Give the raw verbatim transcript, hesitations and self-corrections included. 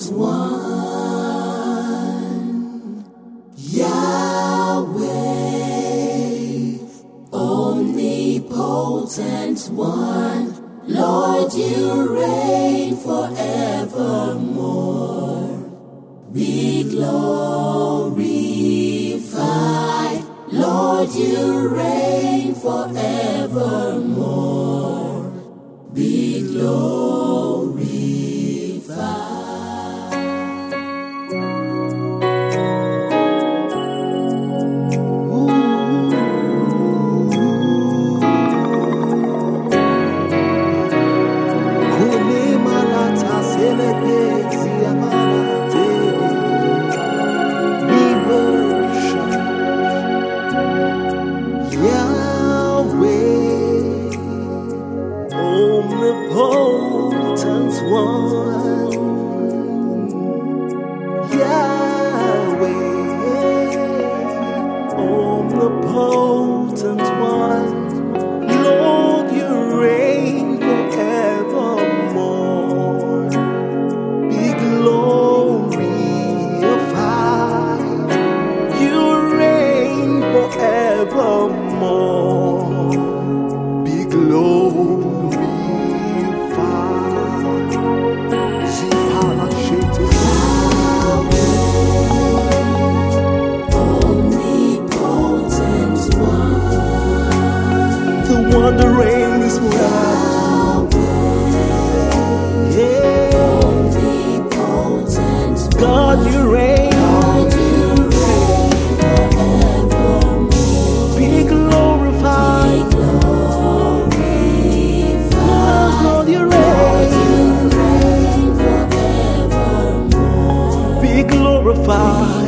one. Yahweh, omnipotent one. Lord, you reign forevermore. Be glorified. Lord, you reign forevermore. Be glorified. Omnipotent one, Yahweh, omnipotent one, Lord, you reign forevermore. Be glorified, you reign forevermore. Be glorified. One that reigns forever. Yeah. God, you reign. God, you reign forevermore. Be glorified. Be glorified. God, you God, you reign. reign forevermore. Be glorified.